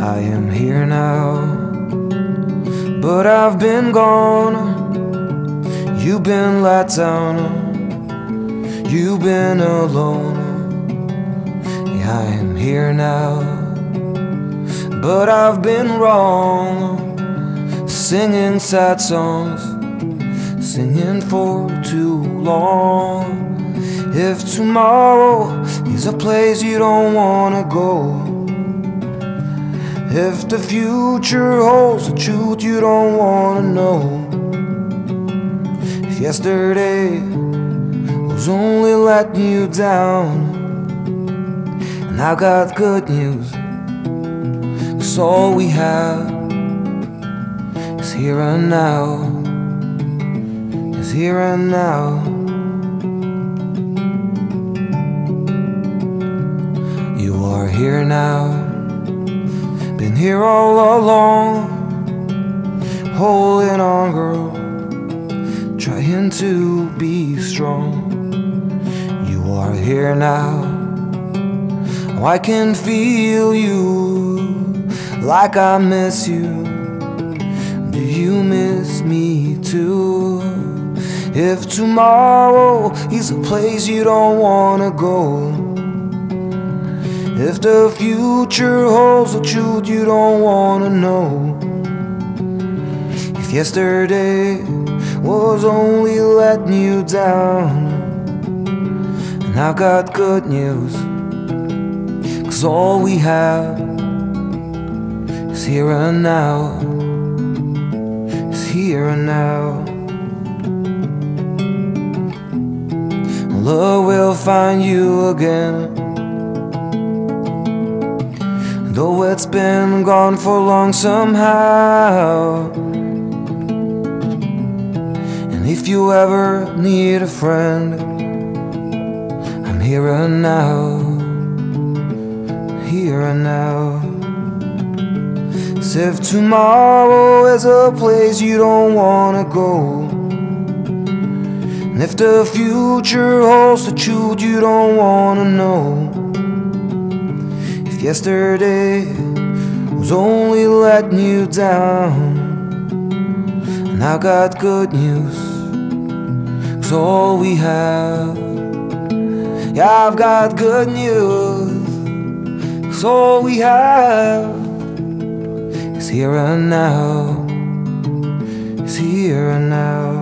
I am here now, but I've been gone. You've been let down, you've been alone. Yeah, I am here now, but I've been wrong. Singing sad songs, singing for too long. If tomorrow is a place you don't wanna go, if the future holds a truth you don't wanna know, if yesterday was only letting you down, and I got good news, 'cause all we have is here and now, is here and now. You are here now, been here all along, holding on, girl, trying to be strong. You are here now, oh, I can feel you, like I miss you. Do you miss me too? If tomorrow is a place you don't wanna go, if the future holds a truth you don't wanna know, if yesterday was only letting you down, and I got good news, 'cause all we have is here and now, is here and now. Love will find you again, though it's been gone for long somehow. And if you ever need a friend, I'm here and now, here and now. 'Cause if tomorrow is a place you don't wanna go, and if the future holds the truth you don't wanna know, if yesterday was only letting you down, and I got good news, 'cause all we have, yeah, I've got good news, 'cause all we have is here and now, is here and now.